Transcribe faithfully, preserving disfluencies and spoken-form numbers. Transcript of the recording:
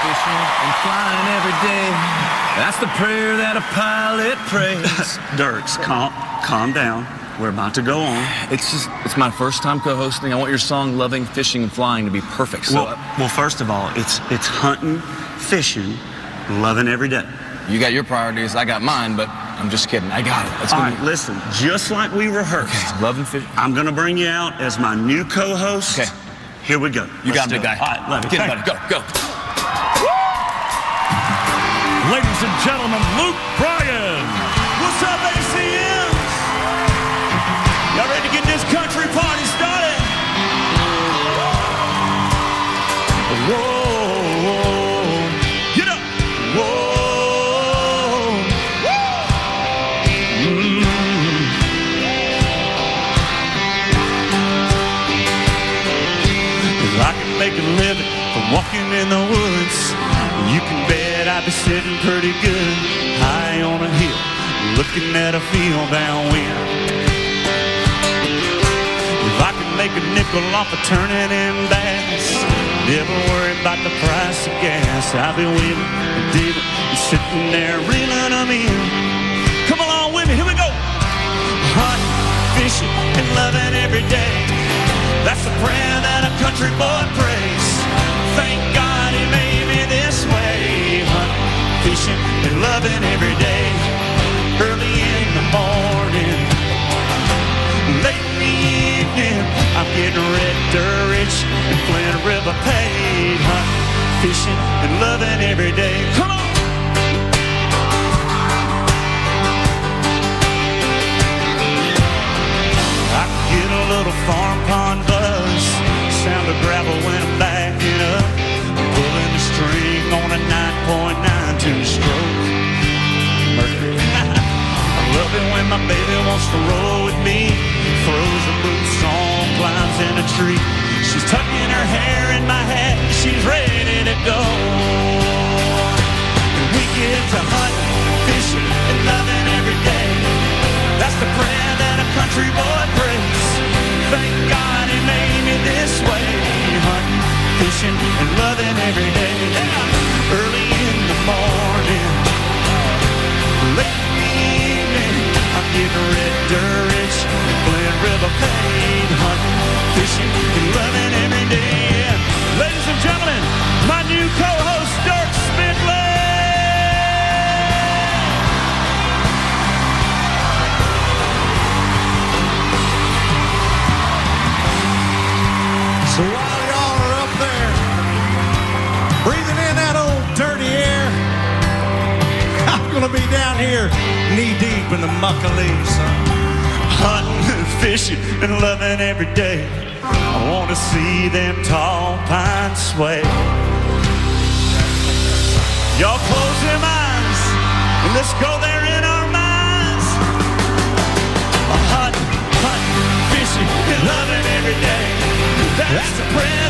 fishing and flying every day. That's the prayer that a pilot prays. Dirks, calm, calm down. We're about to go on. It's just, it's my first time co-hosting. I want your song, Loving, Fishing, and Flying, to be perfect. So, well, well, first of all, it's it's hunting, fishing, loving every day. You got your priorities, I got mine, but I'm just kidding. I got it. Let's all go. right, listen, just like we rehearsed. Okay, loving, fishing. I'm going to bring you out as my new co-host. Okay. Here we go. You Let's got it, big guy. All right, love it. Get it, buddy. Go, go. Ladies and gentlemen, Luke Bryan. What's up, A C Ms? Y'all ready to get this country party started? Whoa, get up. Whoa, mm. If I can make a living from walking in the woods, you can bet I'd be sitting pretty good high on a hill, looking at a field downwind. If I could make a nickel off of turning in bass, never worry about the price of gas, I'd be wheeling and dealing and sitting there reeling them in. Come along with me, here we go. Hunting, fishing, and loving every day. That's the prayer that a country boy prays. Thank God he made me this way. Hunting, fishing, and loving every day. Early in the morning, late in the evening, I'm getting red dirt rich and Flint River paid. Hunting, fishing, and loving every day. Come on! I can get a little farm pond buzz, sound of gravel when I'm backing up, pulling the string on a nine point nine two stroke Mercury. I love it when my baby wants to roll with me, throws her boots on, climbs in a tree. She's tucking her hair in my hat, she's ready to go. And we get to hunting, fishing, and loving every day. That's the prayer that a country boy prays. Thank God he made me this way. Hunting, fishing, and loving every day. Yeah. Early in the morning, late in the evening, I'm getting red dirt rich, Flint River paid. Hunting, fishing, and loving every day. Yeah. Ladies and gentlemen, my new co-host, Dirk Smidley. So while y'all are up there breathing in that old dirty air, I'm gonna be down here knee deep in the muckalee, son. Hunting, fishing, and loving every day. I wanna see them tall pines sway. Y'all close them eyes and let's go there in our minds. Hunting, hunting, fishing, and loving every day. That's the prayer